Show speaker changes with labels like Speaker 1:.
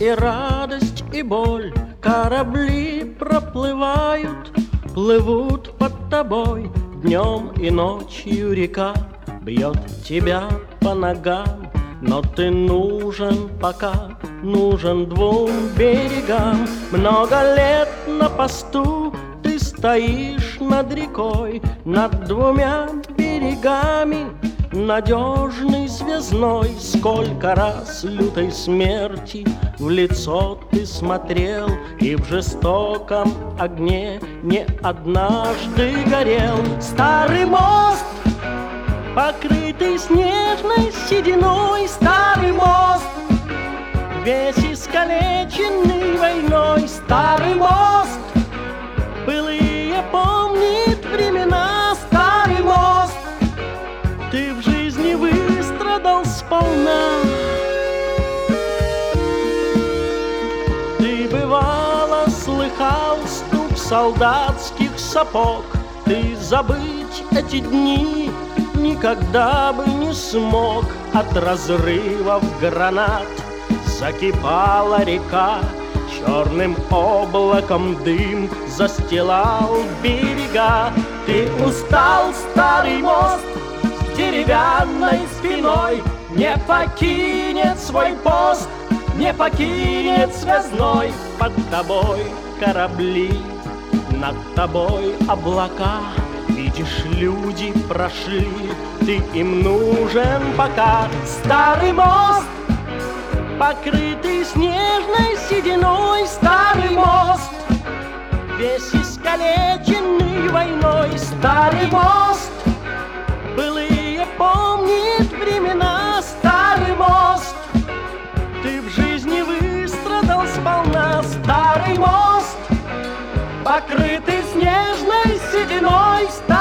Speaker 1: и радость, и боль. Корабли проплывают, плывут под тобой. Днем и ночью река бьет тебя по ногам, но ты нужен пока, нужен двум берегам. Много лет на посту ты стоишь над рекой, над двумя берегами, надежный связной. Сколько раз лютой смерти в лицо ты смотрел, и в жестоком огне не однажды горел. Старый мост, покрытый снежной сединой, старый мост, весь искалеченный войной. Старый мост, былые помнит времена. Старый мост, ты в жизни выстрадал сполна. Ты бывало слыхал стук солдатских сапог, ты забыть эти дни никогда бы не смог. От разрывов гранат закипала река, черным облаком дым застилал берега. Ты устал, старый мост, с деревянной спиной, не покинет свой пост, не покинет связной. Под тобой корабли, над тобой облака. Видишь, люди прошли, ты им нужен пока. Старый мост, покрытый снежной сединой. Старый мост, весь искалеченный войной. Старый мост, былые помнит времена. Старый мост, ты в жизни выстрадал сполна. Старый мост, покрытый снежной сединой.